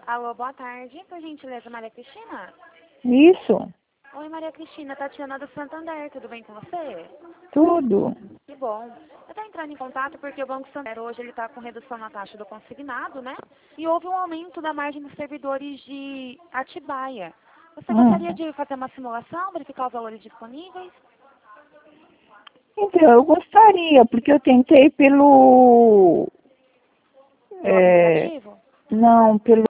Alô, boa tarde. Por gentileza, Maria Cristina? Isso, Oi, Maria Cristina. Tatiana do Santander. Tudo bem com você? tudo. Que bom. Eu estou entrando em contato porque o Banco Santander hoje ele está com redução na taxa do consignado, né? E houve um aumento da margem dos servidores de Atibaia. Você gostaria Hum. de fazer uma simulação, verificar os valores disponíveis? Então, eu gostaria, porque eu tentei pelo... Pelo é, aplicativo? não, pelo...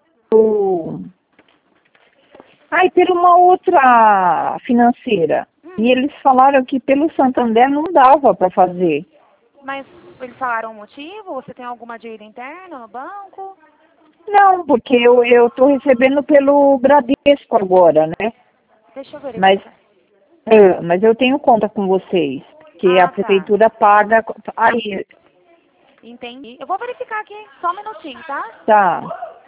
Ai, por uma outra financeira. E Hum, eles falaram que pelo Santander não dava para fazer. mas eles falaram o motivo? Você tem alguma dívida interna no banco? Não, porque eu tô recebendo pelo Bradesco agora, né? Deixa eu Mas, verificar. mas eu tenho conta com vocês, que a Ah, tá. prefeitura paga... Aí, Entendi. Eu vou verificar aqui, só um minutinho, tá? tá.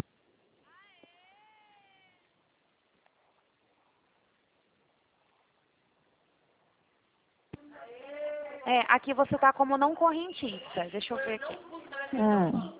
É, aqui você tá como não correntista. Deixa eu ver aqui. Hum.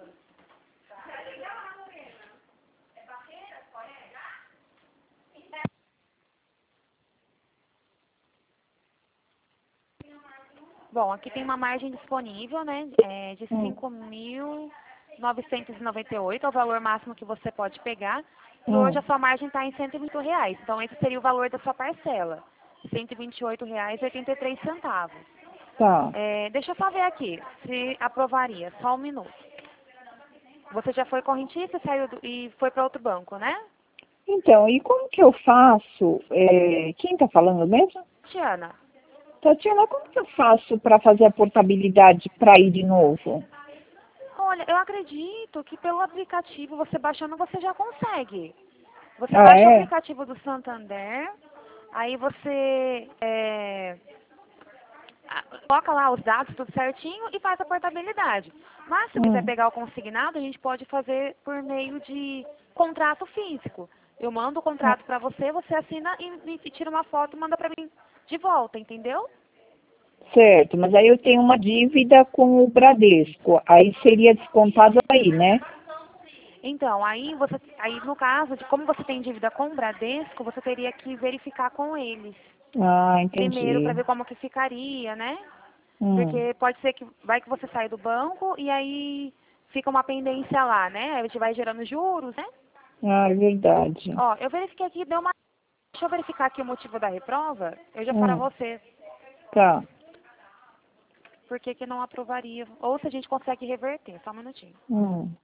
Bom, aqui tem uma margem disponível, né, de Hum. 5.998, é o valor máximo que você pode pegar. E hoje a Hum. sua margem está em R$ 120. Então, esse seria o valor da sua parcela. R$ 128,83. Tá. Deixa eu só ver aqui, se aprovaria. Só um minuto. Você já foi correntista e foi para outro banco, né? Então, e como que eu faço? Quem está falando mesmo? Tiana. Tatiana, como que eu faço para fazer a portabilidade para ir de novo? Olha, eu acredito que pelo aplicativo, você baixando, você já consegue. Você Ah, baixa o é? aplicativo do Santander, aí você coloca lá os dados tudo certinho e faz a portabilidade. Mas se quiser Hum, pegar o consignado, a gente pode fazer por meio de contrato físico. Eu mando o ah, contrato para você, você assina e tira uma foto e manda para mim de volta, entendeu? certo, mas aí eu tenho uma dívida com o Bradesco. Aí seria descontado aí, né? Então, aí no caso de como você tem dívida com o Bradesco, você teria que verificar com eles Ah, primeiro para entendi. ver como que ficaria, né? Hum, Porque pode ser que vai que você sai do banco e aí fica uma pendência lá, né? Aí a gente vai gerando juros, né? ah, é verdade. Ó, eu verifiquei aqui, deu uma. Deixa eu verificar aqui o motivo da reprova. Eu já falo a Hum, você. tá. Por que que não aprovaria? Ou se a gente consegue reverter, só um minutinho. Hum.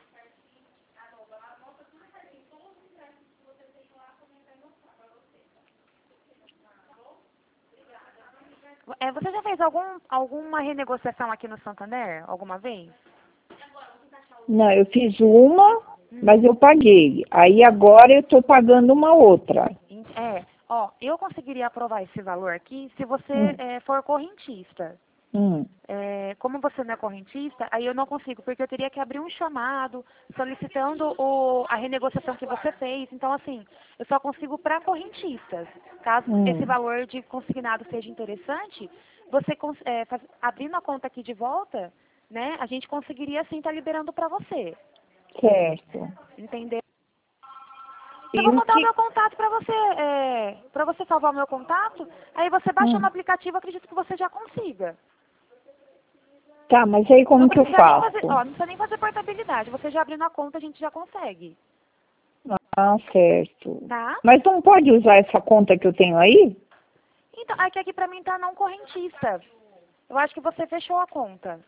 Você já fez alguma renegociação aqui no Santander? Alguma vez? Não, eu fiz uma, mas Hum. eu paguei. Aí agora eu estou pagando uma outra. Ó, eu conseguiria aprovar esse valor aqui se você Hum, for correntista. hum, Como você não é correntista, aí eu não consigo, porque eu teria que abrir um chamado solicitando a renegociação que você fez. Então, assim, eu só consigo para correntistas. Caso esse hum. valor de consignado seja interessante, você abrindo a conta aqui de volta, né, a gente conseguiria sim estar liberando para você. Certo. Entendeu? Eu E vou o mandar o que... meu contato para você salvar o meu contato. Aí você baixa no Hum. aplicativo, acredito que você já consiga. Tá, mas aí Não como que eu precisa nem fazer, faço? ó, não precisa nem fazer portabilidade. Você já abrindo a conta, a gente já consegue, Ah, certo. tá? Mas não pode usar essa conta que eu tenho aí? Então, é que aqui pra mim tá não correntista. Eu acho que você fechou a conta,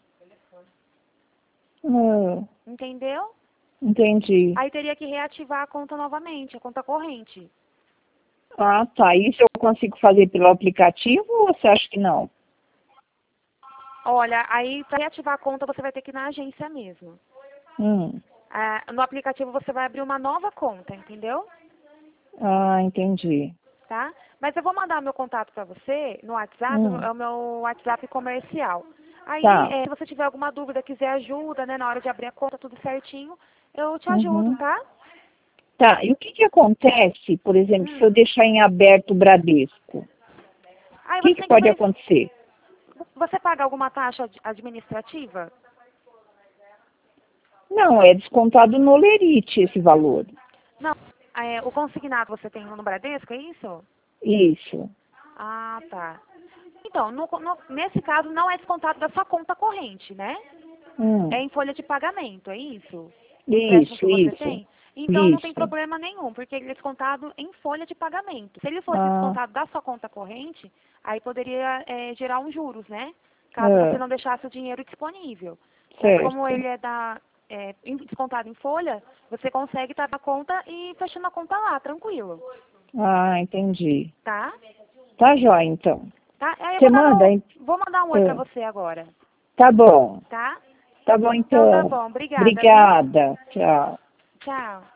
Hum, entendeu? entendi. Aí teria que reativar a conta novamente, a conta corrente. Ah, tá. Isso eu consigo fazer pelo aplicativo ou você acha que não? Olha, aí para reativar a conta você vai ter que ir na agência mesmo. Hum. No aplicativo você vai abrir uma nova conta, entendeu? Ah, entendi. Tá? Mas eu vou mandar meu contato para você no WhatsApp, Hum. é o meu WhatsApp comercial. Aí, Tá. se você tiver alguma dúvida, quiser ajuda, né, na hora de abrir a conta, tudo certinho, eu te ajudo, Uhum. tá? Tá. E o que que acontece, por exemplo, se eu Hum. deixar em aberto o Bradesco? O Aí que você que tem que pode verificar. acontecer? Você paga alguma taxa administrativa? Não, é descontado no Lerite esse valor. Não, o consignado você tem no Bradesco, é isso? Isso. Ah, tá. Então, nesse caso não é descontado da sua conta corrente, né? É em folha de pagamento, é isso? O empréstimo que você tem? Então não tem Isso. problema nenhum, porque ele é descontado em folha de pagamento. Se ele fosse Ah, descontado da sua conta corrente, aí poderia gerar uns juros, né? Caso você não deixasse o dinheiro disponível. Mas como certo. ele descontado em folha, você consegue estar na conta e fechando a conta lá, tranquilo. Ah, entendi. Tá? Tá jóia, então. Tá? Aí eu Você manda? vou mandar um oi pra você agora. Tá bom. Tá? Tá bom, Então tá então. bom. Obrigada, viu? Obrigada. Tchau. Tchau.